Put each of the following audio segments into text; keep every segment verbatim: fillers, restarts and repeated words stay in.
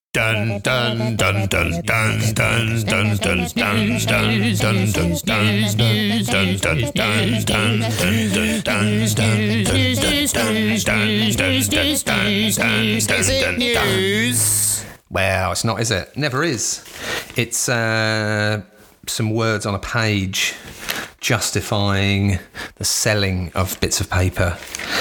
Dun dun dun dun dun dun dun dun dun dun dun dun dun dun dun dun dun news. Well, it's not, is it? Never is. It's uh, some words on a page justifying the selling of bits of paper.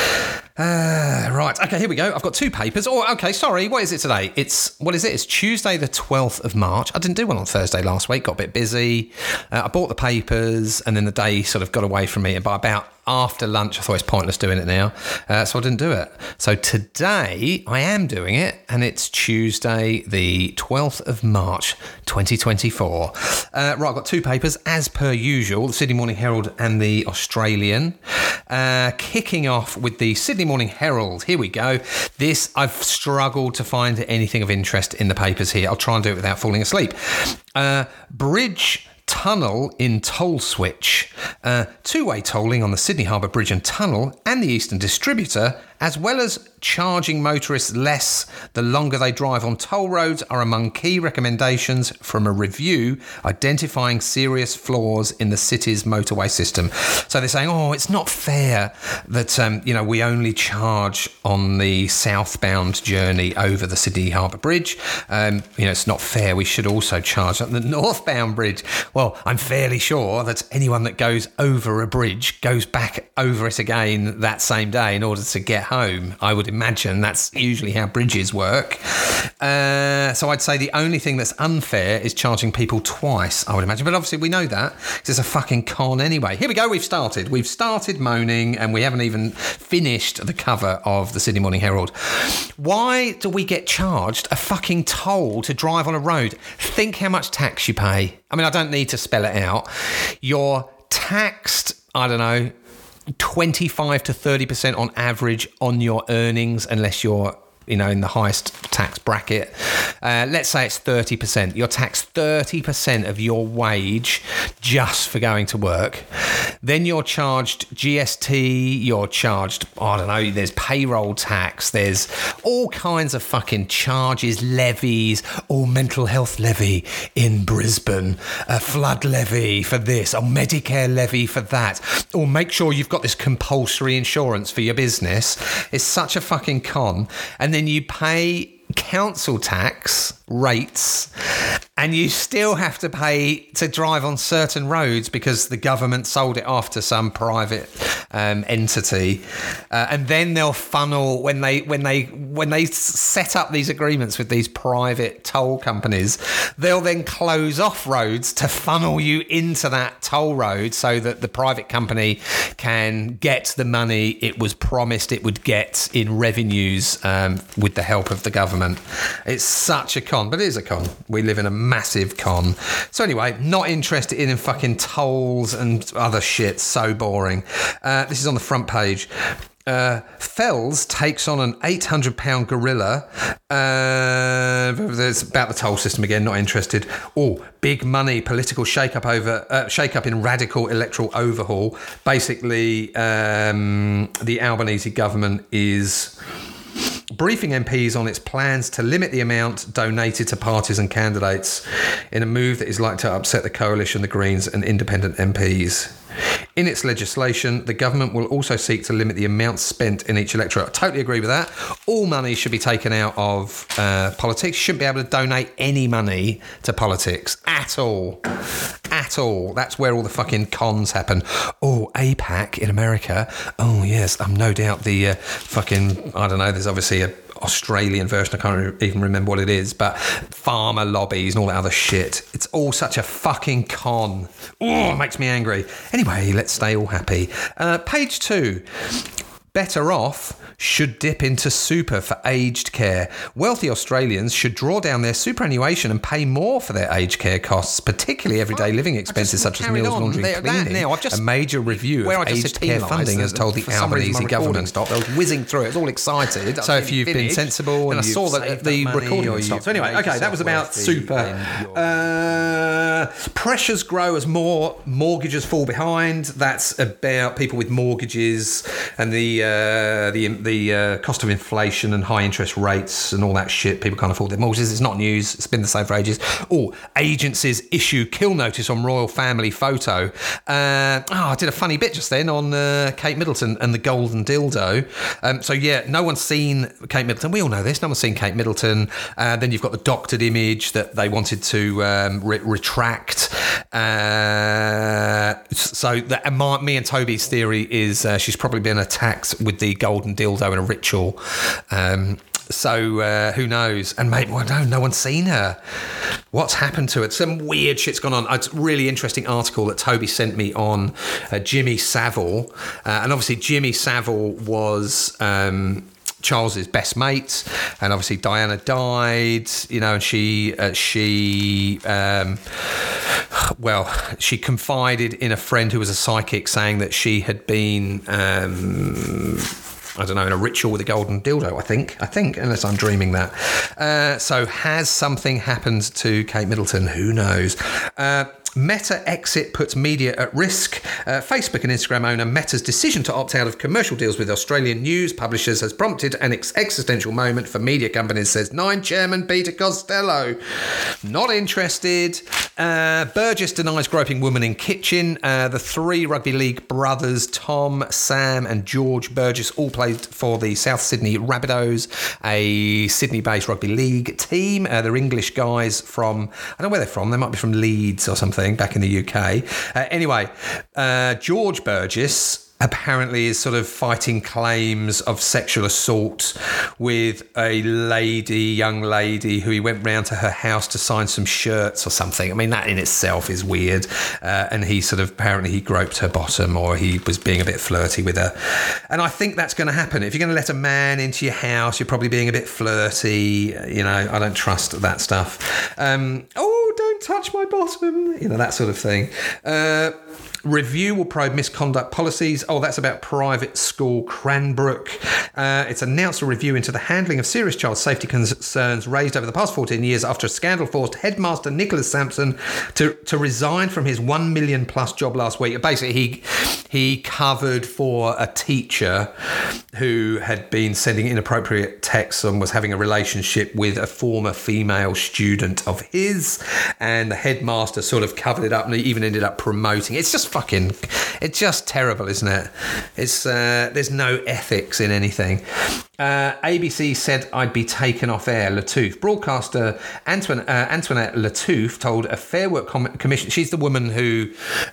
Uh, right, okay, here we go. I've got two papers. Oh, okay, sorry, what is it today? It's, what is it? It's Tuesday the twelfth of March. I didn't do one on Thursday last week, got a bit busy. Uh, I bought the papers and then the day sort of got away from me. And by about after lunch, I thought it's pointless doing it now. Uh, so I didn't do it. So today I am doing it, and it's Tuesday the twelfth of March, twenty twenty-four. Uh, right, I've got two papers, as per usual, the Sydney Morning Herald and the Australian. Uh, kicking off with the Sydney Morning Herald. Here we go. This, I've struggled to find anything of interest in the papers here. I'll try and do it without falling asleep. Uh, bridge tunnel in toll switch. Uh, two-way tolling on the Sydney Harbour Bridge and Tunnel and the Eastern Distributor, as well as charging motorists less the longer they drive on toll roads, are among key recommendations from a review identifying serious flaws in the city's motorway system. So they're saying, oh, it's not fair that, um, you know, we only charge on the southbound journey over the Sydney Harbour Bridge. Um, you know, it's not fair. We should also charge on the northbound bridge. Well, I'm fairly sure that anyone that goes over a bridge goes back over it again that same day in order to get home. I would imagine that's usually how bridges work. Uh, so I'd say the only thing that's unfair is charging people twice, I would imagine. But obviously we know that because it's a fucking con anyway. Here we go. We've started. We've started moaning and we haven't even finished the cover of the Sydney Morning Herald. Why do we get charged a fucking toll to drive on a road? Think how much tax you pay. I mean, I don't need to spell it out. You're taxed, I don't know, twenty-five to thirty percent on average on your earnings, unless you're, you know, in the highest tax bracket. Uh, let's say it's thirty percent. You're taxed thirty percent of your wage just for going to work. Then you're charged G S T, you're charged, I don't know, there's payroll tax, there's all kinds of fucking charges, levies, or mental health levy in Brisbane, a flood levy for this, a Medicare levy for that, or make sure you've got this compulsory insurance for your business. It's such a fucking con. And then you pay council tax rates and you still have to pay to drive on certain roads because the government sold it off to some private um, entity, uh, and then they'll funnel when they when they when they set up these agreements with these private toll companies, they'll then close off roads to funnel you into that toll road so that the private company can get the money it was promised it would get in revenues um, with the help of the government. It's such a con, but it is a con. We live in a massive con. So anyway, not interested in fucking tolls and other shit. So boring. Uh, this is on the front page. Uh, Fells takes on an eight hundred pound gorilla. Uh, it's about the toll system again, not interested. Oh, big money, political shake-up over, uh, shake-up in radical electoral overhaul. Basically, um, the Albanese government is briefing M Ps on its plans to limit the amount donated to parties and candidates in a move that is likely to upset the coalition, the Greens and independent M Ps. In its legislation, the government will also seek to limit the amount spent in each electorate. I totally agree with that. All money should be taken out of uh, politics. You shouldn't be able to donate any money to politics at all. At all. That's where all the fucking cons happen. Oh, APAC in America. Oh, yes. Um, no doubt the uh, fucking, I don't know, there's obviously a Australian version, I can't even remember what it is, but farmer lobbies and all that other shit. It's all such a fucking con. Oh, it makes me angry. Anyway, let's stay all happy. Uh, page two. Better off should dip into super for aged care. Wealthy Australians should draw down their superannuation and pay more for their aged care costs, particularly everyday living expenses such as meals, on. laundry, and cleaning. Now, I've just, a major review of aged care funding has told the Albanese government. Stopped. I was whizzing through it. I was all excited. So if you've been sensible and, and I saw that the recording stopped. So anyway, okay, that was about super. Uh, pressures grow as more mortgages fall behind. That's about people with mortgages and the the uh, the the uh, cost of inflation and high interest rates and all that shit. People can't afford their mortgages. It's not news. It's been the same for ages. Oh, agencies issue kill notice on royal family photo. Uh, oh, I did a funny bit just then on uh, Kate Middleton and the golden dildo. Um, so yeah, no one's seen Kate Middleton. We all know this. No one's seen Kate Middleton. Uh, then you've got the doctored image that they wanted to um, re- retract. Uh, so that, and my, me and Toby's theory is uh, she's probably been attacked with the golden dildo in a ritual. Um, so uh, who knows? And maybe, well, no, no one's seen her. What's happened to it? Some weird shit's gone on. It's a really interesting article that Toby sent me on uh, Jimmy Savile. Uh, and obviously Jimmy Savile was... Um, Charles's best mate, and obviously Diana died, you know, and she uh, she um, well she confided in a friend who was a psychic, saying that she had been um, I don't know, in a ritual with a golden dildo, I think I think unless I'm dreaming that. Uh, so has something happened to Kate Middleton? Who knows? uh, Meta exit puts media at risk. Uh, Facebook and Instagram owner Meta's decision to opt out of commercial deals with Australian news publishers has prompted an ex- existential moment for media companies, says Nine chairman Peter Costello. Not interested. Uh, Burgess denies groping woman in kitchen. Uh, the three rugby league brothers, Tom, Sam and George Burgess, all played for the South Sydney Rabbitohs, a Sydney-based rugby league team. Uh, they're English guys from, I don't know where they're from, they might be from Leeds or something, back in the U K. Uh, anyway, uh, George Burgess apparently is sort of fighting claims of sexual assault with a lady, young lady, who he went round to her house to sign some shirts or something. I mean, that in itself is weird. Uh, and he sort of, apparently he groped her bottom, or he was being a bit flirty with her. And I think that's going to happen. If you're going to let a man into your house, you're probably being a bit flirty. You know, I don't trust that stuff. Um, oh, don't touch my bottom, you know, that sort of thing. Uh, review will probe misconduct policies. Oh, that's about private school Cranbrook. Uh, it's announced a review into the handling of serious child safety concerns raised over the past fourteen years after a scandal forced headmaster Nicholas Sampson to, to resign from his one million plus job last week. Basically, he he covered for a teacher who had been sending inappropriate texts and was having a relationship with a former female student of his, and the headmaster sort of covered it up and he even ended up promoting it. It's just fucking, it's just terrible, isn't it? It's uh, there's no ethics in anything. Uh, A B C said I'd be taken off air. Lattouf. Broadcaster Antoine, uh, Antoinette Lattouf told a Fair Work Com- Commission, she's the woman who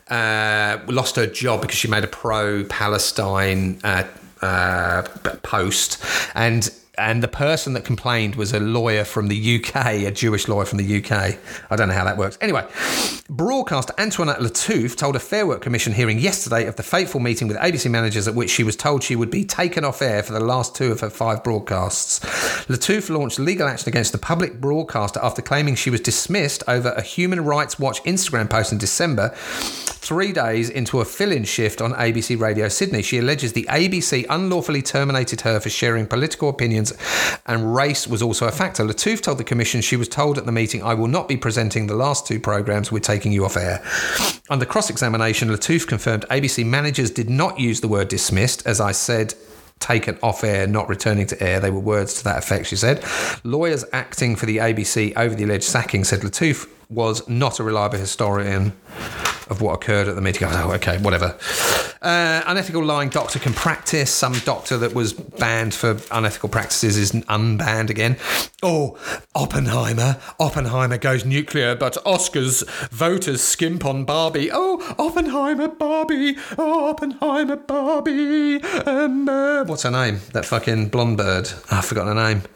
uh, lost her job because she made a pro-Palestine uh, uh, post, and And the person that complained was a lawyer from the U K, a Jewish lawyer from the U K. I don't know how that works. Anyway, broadcaster Antoinette Lattouf told a Fair Work Commission hearing yesterday of the fateful meeting with A B C managers at which she was told she would be taken off air for the last two of her five broadcasts. Lattouf launched legal action against the public broadcaster after claiming she was dismissed over a Human Rights Watch Instagram post in December, three days into a fill-in shift on A B C Radio Sydney. She alleges the A B C unlawfully terminated her for sharing political opinions, and race was also a factor. Lattouf told the Commission she was told at the meeting, I will not be presenting the last two programmes, we're taking you off air. Under cross-examination, Lattouf confirmed A B C managers did not use the word dismissed. As I said, taken off air, not returning to air. They were words to that effect, she said. Lawyers acting for the A B C over the alleged sacking said Lattouf was not a reliable historian of what occurred at the meeting. Oh, okay, whatever. Uh, unethical lying doctor can practice. Some doctor that was banned for unethical practices is unbanned again. Oh, Oppenheimer. Oppenheimer goes nuclear, but Oscars voters skimp on Barbie. Oh, Oppenheimer, Barbie. Oh, Oppenheimer, Barbie. Um, uh, what's her name? That fucking blonde bird. Oh, I've forgotten her name.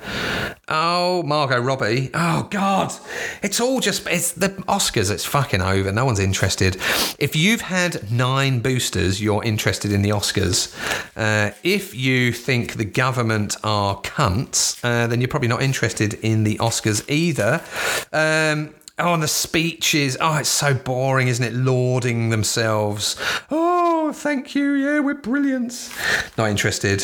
Oh, Margot Robbie. Oh, God. It's all just... It's the Oscars. It's fucking over. No one's interested. If you've had nine boosters, you're interested in the Oscars. Uh, if you think the government are cunts, uh, then you're probably not interested in the Oscars either. Um... Oh, and the speeches. Oh, it's so boring, isn't it? Lauding themselves. Oh, oh, thank you. Yeah, we're brilliant. Not interested.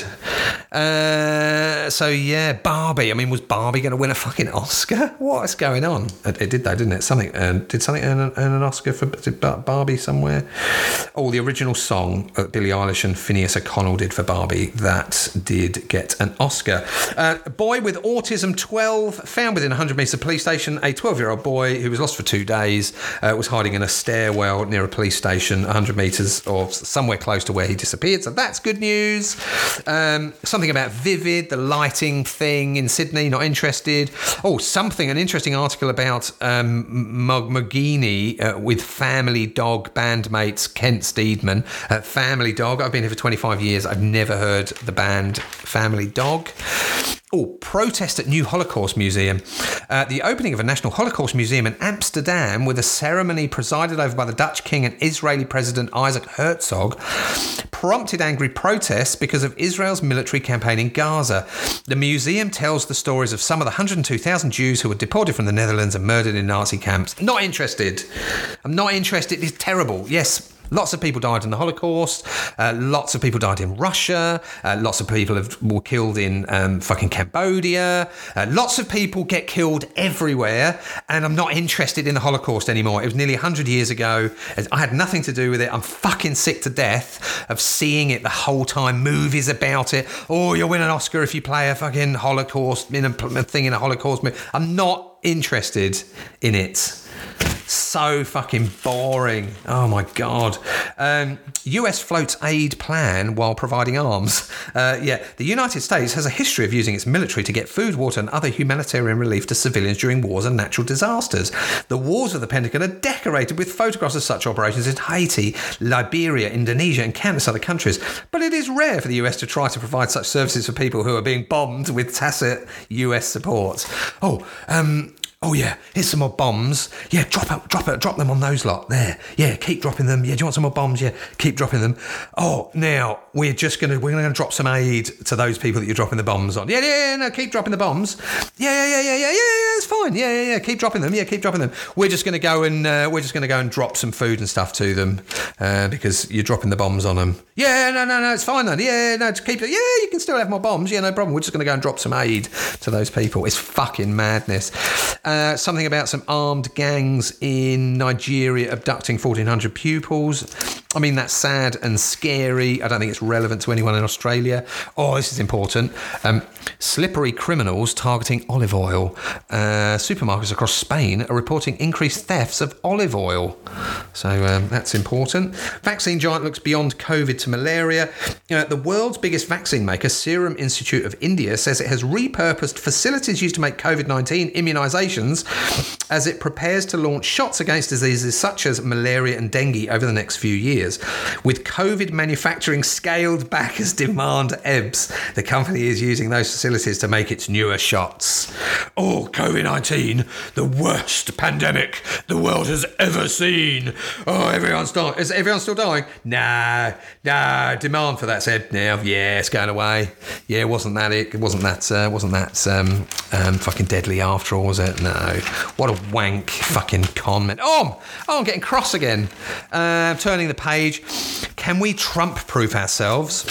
Uh, so, yeah, Barbie. I mean, was Barbie going to win a fucking Oscar? What's going on? It, it did, though, didn't it? Something uh, Did something earn an, earn an Oscar for did Barbie somewhere? Oh, the original song that Billie Eilish and Phineas O'Connell did for Barbie, that did get an Oscar. Uh, a boy with autism, twelve, found within one hundred metres of a police station. A twelve-year-old boy who was lost for two days uh, was hiding in a stairwell near a police station one hundred metres or somewhere close to where he disappeared. So that's good news. Um, something about Vivid, the lighting thing in Sydney, not interested. Oh, something, an interesting article about um, Mogini uh, with Family Dog bandmates Kent Steedman. Uh, Family Dog, I've been here for twenty-five years. I've never heard the band Family Dog. Oh, protest at new Holocaust Museum. Uh, the opening of a National Holocaust Museum in Amsterdam with a ceremony presided over by the Dutch King and Israeli President Isaac Herzog prompted angry protests because of Israel's military campaign in Gaza. The museum tells the stories of some of the one hundred two thousand Jews who were deported from the Netherlands and murdered in Nazi camps. Not interested. I'm not interested. It's terrible. Yes. Lots of people died in the Holocaust. Uh, lots of people died in Russia. Uh, lots of people have, were killed in um, fucking Cambodia. Uh, lots of people get killed everywhere. And I'm not interested in the Holocaust anymore. It was nearly one hundred years ago. I had nothing to do with it. I'm fucking sick to death of seeing it the whole time. Movies about it. Oh, you'll win an Oscar if you play a fucking Holocaust, in a, a thing in a Holocaust movie. I'm not interested in it. So fucking boring. Oh my God. Um, U S floats aid plan while providing arms. Uh, yeah, the United States has a history of using its military to get food, water and other humanitarian relief to civilians during wars and natural disasters. The walls of the Pentagon are decorated with photographs of such operations in Haiti, Liberia, Indonesia and countless other countries. But it is rare for the U S to try to provide such services for people who are being bombed with tacit U S support. Oh, um... Oh yeah, here's some more bombs. Yeah, drop it, drop it, drop them on those lot. There. Yeah, keep dropping them. Yeah, do you want some more bombs? Yeah, keep dropping them. Oh, now we're just gonna we're gonna drop some aid to those people that you're dropping the bombs on. Yeah, yeah, yeah, no, keep dropping the bombs. Yeah, yeah, yeah, yeah, yeah, yeah, yeah, it's fine. Yeah, yeah, yeah, keep dropping them. Yeah, keep dropping them. We're just gonna go and uh, we're just gonna go and drop some food and stuff to them uh, because you're dropping the bombs on them. Yeah, no, no, no, it's fine then. Yeah, no, just keep it. Yeah, you can still have more bombs. Yeah, no problem. We're just gonna go and drop some aid to those people. It's fucking madness. Uh, something about some armed gangs in Nigeria abducting fourteen hundred pupils. I mean, that's sad and scary. I don't think it's relevant to anyone in Australia. Oh, this is important. Um, slippery criminals targeting olive oil. Uh, supermarkets across Spain are reporting increased thefts of olive oil. So um, that's important. Vaccine giant looks beyond COVID to malaria. Uh, the world's biggest vaccine maker, Serum Institute of India, says it has repurposed facilities used to make COVID nineteen immunisations as it prepares to launch shots against diseases such as malaria and dengue over the next few years. With COVID manufacturing scaled back as demand ebbs, the company is using those facilities to make its newer shots. Oh, COVID nineteen, the worst pandemic the world has ever seen. Oh, everyone's dying. Is everyone still dying? Nah, nah, demand for that's ebbed now. Yeah, it's going away. Yeah, wasn't that it? It wasn't that, uh, wasn't that um, um, fucking deadly after all, was it? No. What a wank fucking con man. Oh, oh, I'm getting cross again. Uh, turning the page. Can we Trump-proof ourselves?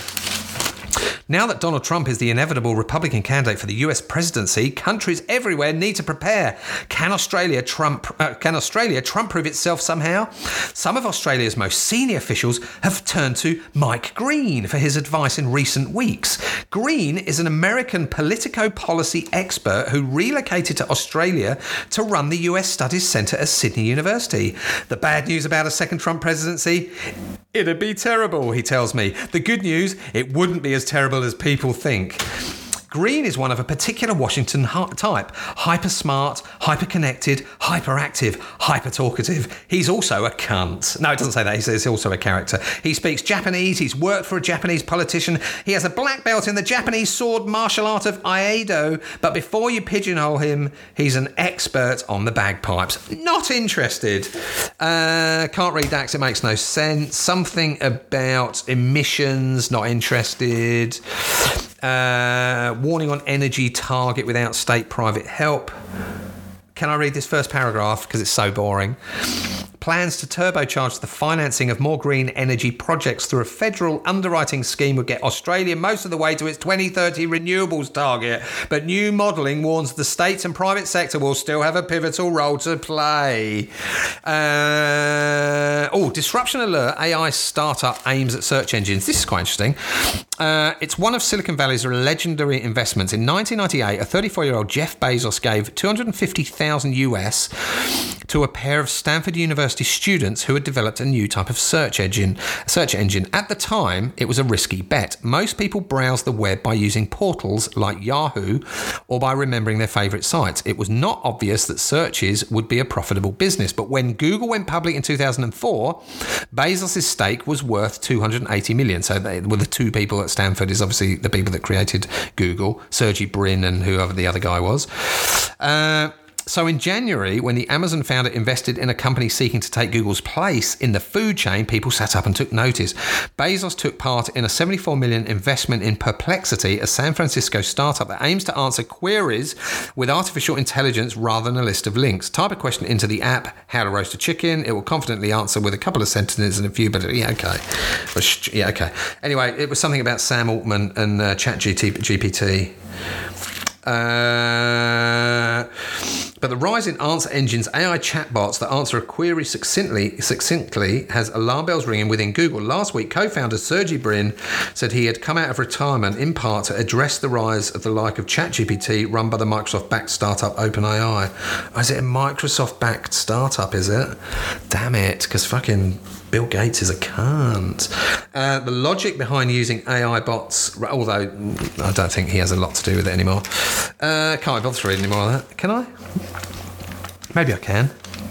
Now that Donald Trump is the inevitable Republican candidate for the U S presidency, countries everywhere need to prepare. Can Australia Trump uh, can Australia Trump-prove itself somehow? Some of Australia's most senior officials have turned to Mike Green for his advice in recent weeks. Green is an American politico-policy expert who relocated to Australia to run the U S Studies Centre at Sydney University. The bad news about a second Trump presidency? It'd be terrible, he tells me. The good news? It wouldn't be as terrible as people think. Green is one of a particular Washington type. Hyper smart, hyper connected, hyperactive, hyper talkative. He's also a cunt. No, it doesn't say that. He says he's also a character. He speaks Japanese. He's worked for a Japanese politician. He has a black belt in the Japanese sword martial art of Aikido. But before you pigeonhole him, he's an expert on the bagpipes. Not interested. Uh, can't read that because it makes no sense. Something about emissions. Not interested. Uh, warning on energy target without state private help. Can I read this first paragraph because it's so boring? Plans to turbocharge the financing of more green energy projects through a federal underwriting scheme would get Australia most of the way to its twenty thirty renewables target. But new modelling warns the states and private sector will still have a pivotal role to play. Uh, oh, disruption alert. A I startup aims at search engines. This is quite interesting. Uh, it's one of Silicon Valley's legendary investments. In nineteen ninety-eight, a thirty-four-year-old Jeff Bezos gave two hundred fifty thousand U S to a pair of Stanford University students who had developed a new type of search engine. Search engine. At the time, it was a risky bet. Most people browse the web by using portals like Yahoo or by remembering their favourite sites. It was not obvious that searches would be a profitable business. But when Google went public in two thousand four, Bezos' stake was worth two hundred eighty million dollars. So they were the two people at Stanford, is obviously the people that created Google, Sergey Brin and whoever the other guy was. Uh, So in January, when the Amazon founder invested in a company seeking to take Google's place in the food chain, people sat up and took notice. Bezos took part in a seventy-four million dollars investment in Perplexity, a San Francisco startup that aims to answer queries with artificial intelligence rather than a list of links. Type a question into the app, how to roast a chicken. It will confidently answer with a couple of sentences and a few, but yeah, okay. Yeah, okay. Anyway, it was something about Sam Altman and uh, ChatGPT. Uh, but the rise in answer engines, A I chatbots that answer a query succinctly, succinctly has alarm bells ringing within Google. Last week, co-founder Sergey Brin said he had come out of retirement in part to address the rise of the like of ChatGPT run by the Microsoft-backed startup OpenAI. Oh, is it a Microsoft-backed startup, is it? Damn it, because fucking Bill Gates is a cunt. Uh, the logic behind using A I bots, although I don't think he has a lot to do with it anymore. Uh, can't be bothered to read any more of that. Can I? Maybe I can.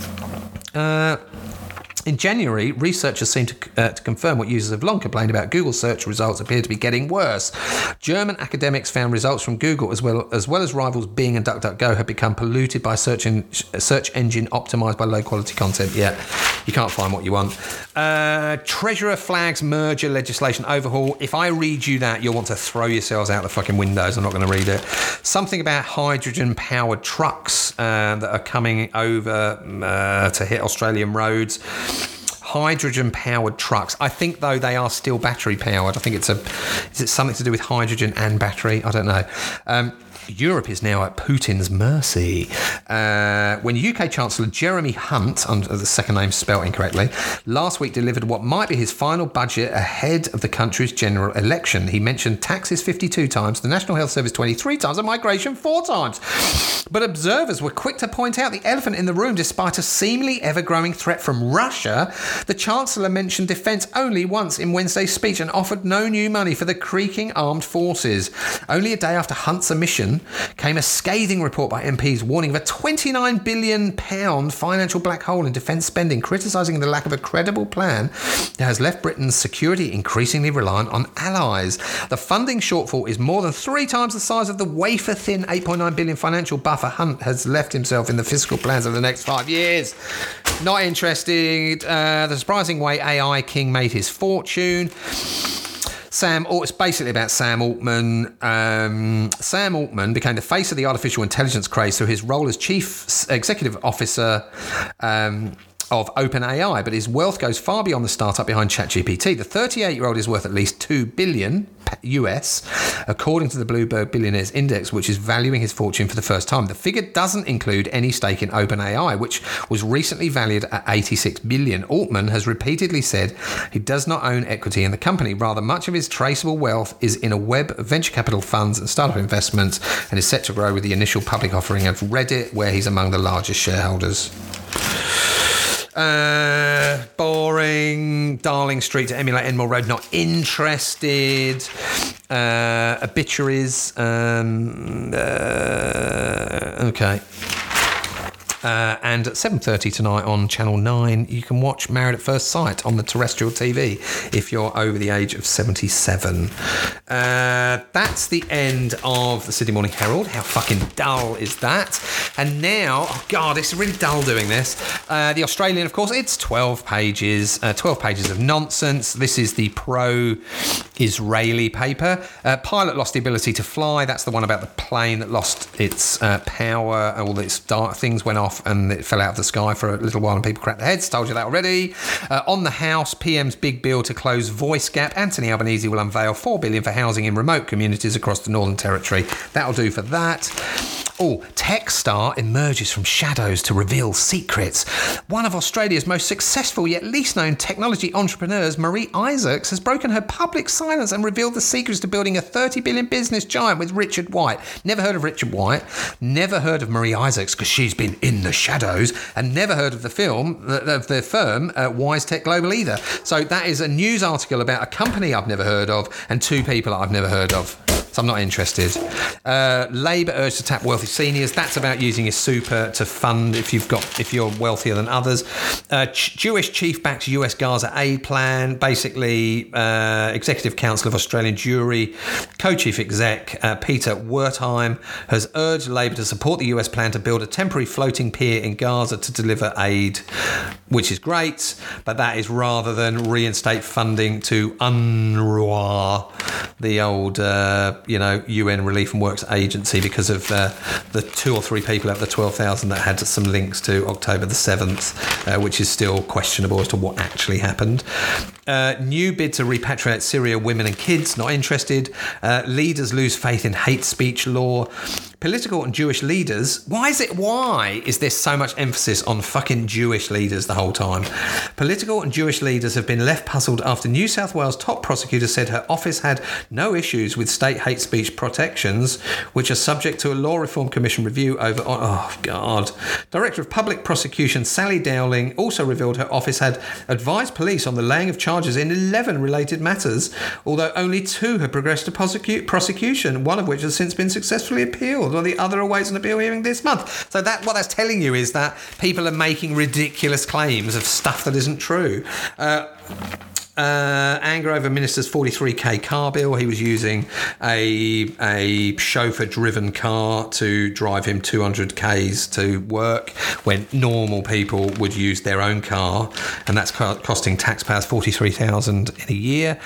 Uh, in January, researchers seemed to, uh, to confirm what users have long complained about. Google search results appear to be getting worse. German academics found results from Google, as well as well as rivals Bing and DuckDuckGo, have become polluted by search, en- search engine optimized by low-quality content. Yeah, you can't find what you want. Uh, Treasurer flags merger legislation overhaul. If I read you that, you'll want to throw yourselves out the fucking windows. I'm not going to read it. Something about hydrogen-powered trucks uh, that are coming over uh, to hit Australian roads. Hydrogen-powered trucks. I think, though, they are still battery-powered. I think it's a... Is it something to do with hydrogen and battery? I don't know. Um, Europe is now at Putin's mercy. Uh, when U K Chancellor Jeremy Hunt, under the second name spelled incorrectly, last week delivered what might be his final budget ahead of the country's general election. He mentioned taxes fifty-two times, the National Health Service twenty-three times, and migration four times. But observers were quick to point out the elephant in the room. Despite a seemingly ever-growing threat from Russia, the Chancellor mentioned defence only once in Wednesday's speech and offered no new money for the creaking armed forces. Only a day after Hunt's omission came a scathing report by M Ps warning of a twenty-nine billion pounds financial black hole in defence spending, criticising the lack of a credible plan that has left Britain's security increasingly reliant on allies. The funding shortfall is more than three times the size of the wafer-thin eight point nine billion pounds financial buffer Hunt has left himself in the fiscal plans of the next five years. Not interested. Uh, the surprising way A I King made his fortune. Sam, it's basically about Sam Altman. Um, Sam Altman became the face of the artificial intelligence craze through his role as chief executive officer um, of OpenAI, but his wealth goes far beyond the startup behind ChatGPT. The thirty-eight-year-old is worth at least two billion U S, according to the Bloomberg Billionaires Index, which is valuing his fortune for the first time. The figure doesn't include any stake in OpenAI, which was recently valued at eighty-six billion. Altman has repeatedly said he does not own equity in the company. Rather, much of his traceable wealth is in a web of venture capital funds and startup investments, and is set to grow with the initial public offering of Reddit, where he's among the largest shareholders. Uh, boring. Darling Street to emulate Enmore Road. Not interested. Uh, obituaries. Um, uh, okay. Uh, and at seven thirty tonight on Channel nine, you can watch Married at First Sight on the terrestrial T V if you're over the age of seventy-seven. Uh, that's the end of the Sydney Morning Herald. How fucking dull is that? And now, oh God, it's really dull doing this. Uh, the Australian, of course, it's twelve pages, uh, twelve pages of nonsense. This is the pro-Israeli paper. Uh, pilot lost the ability to fly. That's the one about the plane that lost its uh, power. All its dark things went off off and it fell out of the sky for a little while and people cracked their heads. Told you that already. Uh, on the House, P M's big bill to close voice gap. Anthony Albanese will unveil four billion dollars for housing in remote communities across the Northern Territory. That'll do for that. Oh, tech star emerges from shadows to reveal secrets. One of Australia's most successful yet least known technology entrepreneurs, Marie Isaacs, has broken her public silence and revealed the secrets to building a thirty billion dollars business giant with Richard White. Never heard of Richard White, never heard of Marie Isaacs because she's been in the shadows, and never heard of the film, of the firm, uh, Wise Tech Global either. So that is a news article about a company I've never heard of and two people I've never heard of. So I'm not interested. Uh, Labour urged to tap wealthy seniors. That's about using your super to fund if you've got if you're wealthier than others. Uh, Ch- Jewish chief backs U S Gaza aid plan. Basically, uh, Executive Council of Australian Jewry co-chief exec uh, Peter Wertheim has urged Labour to support the U S plan to build a temporary floating pier in Gaza to deliver aid, which is great, but that is rather than reinstate funding to UNRWA, the old uh, you know U N Relief and Works Agency, because of uh, the two or three people out of the twelve thousand that had some links to October the seventh, uh, which is still questionable as to what actually happened. Uh, new bid to repatriate Syria women and kids, not interested. Uh, leaders lose faith in hate speech law. Political and Jewish leaders, why is it, why is there so much emphasis on fucking Jewish leaders the whole time? Political and Jewish leaders have been left puzzled after New South Wales top prosecutor said her office had no issues with state hate speech protections, which are subject to a Law Reform Commission review over, oh God. Director of Public Prosecution Sally Dowling also revealed her office had advised police on the laying of charges in eleven related matters, although only two have progressed to prosecute, prosecution, one of which has since been successfully appealed, while the other awaits an appeal hearing this month. So that what that's telling you is that people are making ridiculous claims of stuff that isn't true. Uh, Uh, anger over Minister's forty-three k car bill. He was using a a chauffeur-driven car to drive him two hundred kays to work when normal people would use their own car, and that's costing taxpayers forty-three thousand dollars in a year.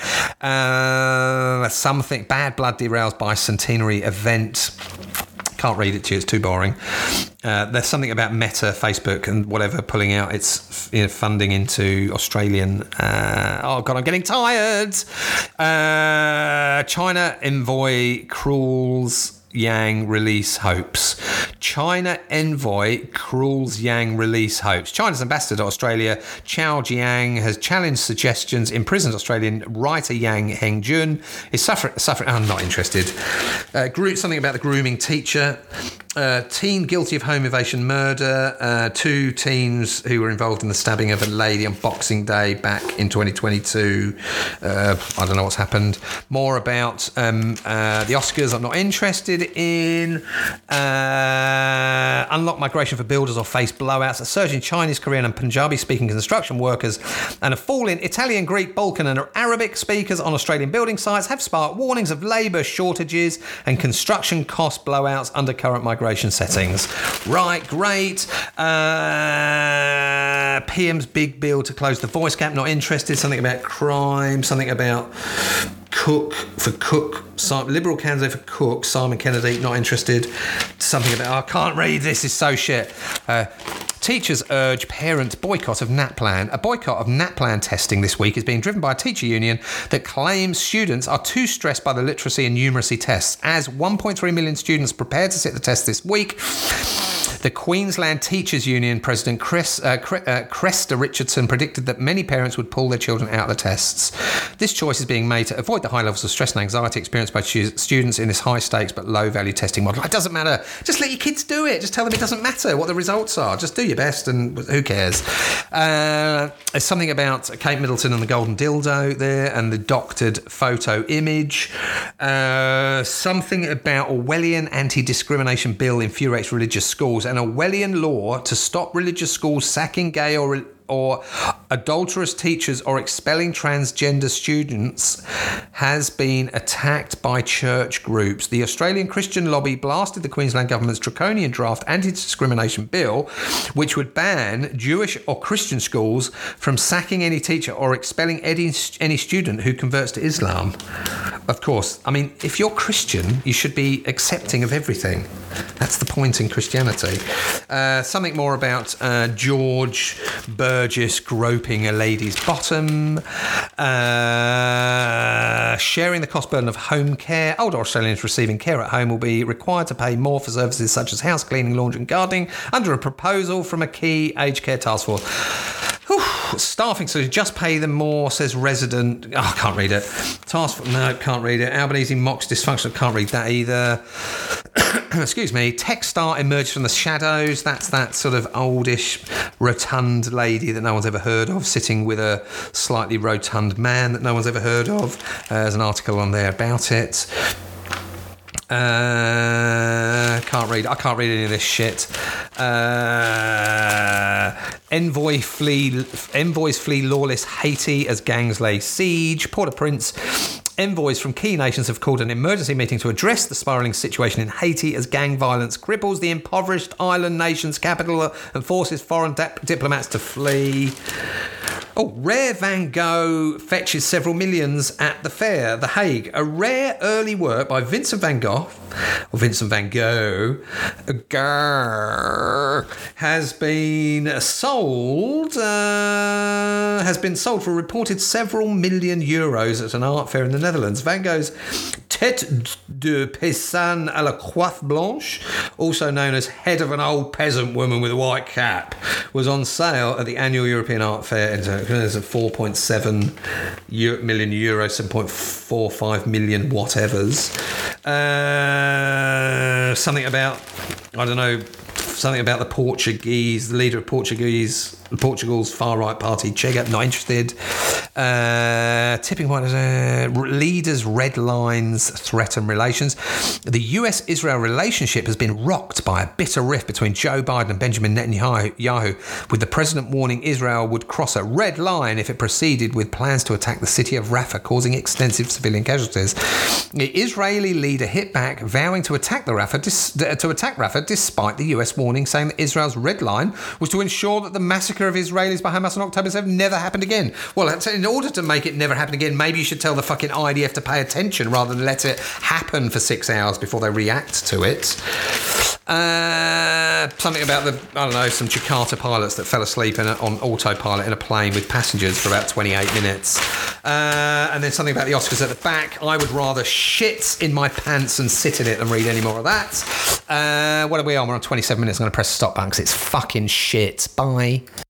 Uh, something, bad blood derails bicentenary event. Can't read it to you, it's too boring. Uh, there's something about Meta, Facebook and whatever pulling out its you know, funding into Australian... Uh, oh, God, I'm getting tired. Uh, China envoy cruels Yang release hopes. China envoy cruels Yang release hopes. China's ambassador to Australia, Chao Jiang, has challenged suggestions imprisoned Australian writer Yang Hengjun is suffering. suffering I'm not interested. Uh, group, something about the grooming teacher. Uh, teen guilty of home invasion murder. Uh, two teens who were involved in the stabbing of a lady on Boxing Day back in twenty twenty-two. Uh, I don't know what's happened. More about um, uh, the Oscars. I'm not interested in. Uh, unlock migration for builders or face blowouts. A surge in Chinese, Korean and Punjabi-speaking construction workers and a fall in Italian, Greek, Balkan and Arabic speakers on Australian building sites have sparked warnings of labour shortages and construction cost blowouts under current migration settings. Right, great. Uh, P M's big bill to close the voice gap, not interested. Something about crime, something about Cook, for Cook, Liberal candidate for Cook, Simon Kennedy, not interested. Something about, oh, I can't read this, is so shit. Uh, Teachers urge parents boycott of NAPLAN. A boycott of NAPLAN testing this week is being driven by a teacher union that claims students are too stressed by the literacy and numeracy tests. As one point three million students prepared to sit the test this week, the Queensland Teachers Union President Chris, uh, uh, Cresta Richardson predicted that many parents would pull their children out of the tests. This choice is being made to avoid the high levels of stress and anxiety experienced by stu- students in this high-stakes but low-value testing model. It doesn't matter. Just let your kids do it. Just tell them it doesn't matter what the results are. Just do your best and who cares. Uh, there's something about Kate Middleton and the golden dildo there and the doctored photo image. Uh, something about Orwellian anti-discrimination bill infuriates religious schools. An Orwellian law to stop religious schools sacking gay or or adulterous teachers or expelling transgender students has been attacked by church groups. The Australian Christian lobby blasted the Queensland government's draconian draft anti-discrimination bill, which would ban Jewish or Christian schools from sacking any teacher or expelling any, any student who converts to Islam. Of course, I mean, if you're Christian, you should be accepting of everything. That's the point in Christianity. Uh, something more about uh, George Burgess groping a lady's bottom. Uh, sharing the cost burden of home care. Older Australians receiving care at home will be required to pay more for services such as house cleaning, laundry and gardening under a proposal from a key aged care task force. Whew. Staffing, so just pay them more, says resident. Oh, I can't read it. Task force, no, can't read it. Albanese mocks dysfunction, can't read that either. Excuse me. Tech star emerged from the shadows. That's that sort of oldish, rotund lady that no one's ever heard of, sitting with a slightly rotund man that no one's ever heard of. Uh, there's an article on there about it. Uh, can't read. I can't read any of this shit. Uh, envoy flee. Envoys flee lawless Haiti as gangs lay siege. Port-au-Prince. Envoys from key nations have called an emergency meeting to address the spiralling situation in Haiti as gang violence cripples the impoverished island nation's capital and forces foreign dip- diplomats to flee. Oh, rare Van Gogh fetches several millions at the fair, The Hague. A rare early work by Vincent van Gogh, or Vincent van Gogh, Gogh has been sold, uh, has been sold for a reported several million euros at an art fair in the Netherlands. Van Gogh's Tête de Paysanne à la Coiffe Blanche, also known as Head of an Old Peasant Woman with a White Cap, was on sale at the annual European Art Fair. There's a four point seven million euros, seven point four five million whatevers. Uh, something about, I don't know, something about the Portuguese, the leader of Portuguese, Portugal's far-right party, Chega, not interested. Uh, tipping point, uh, leaders' red lines threaten relations. The U S-Israel relationship has been rocked by a bitter rift between Joe Biden and Benjamin Netanyahu, with the president warning Israel would cross a red line if it proceeded with plans to attack the city of Rafah, causing extensive civilian casualties. The Israeli leader hit back, vowing to attack the Rafah, dis- to attack Rafah, despite the U S warning saying that Israel's red line was to ensure that the massacre of Israelis by Hamas on October seventh never happened again. Well, in order to make it never happen again, maybe you should tell the fucking I D F to pay attention rather than let it happen for six hours before they react to it. Uh, something about the, I don't know, some Jakarta pilots that fell asleep in a, on autopilot in a plane with passengers for about twenty-eight minutes. Uh, and then something about the Oscars at the back. I would rather shit in my pants and sit in it than read any more of that. Uh, what are we on? We're on twenty-seven minutes. I'm going to press the stop button because it's fucking shit. Bye.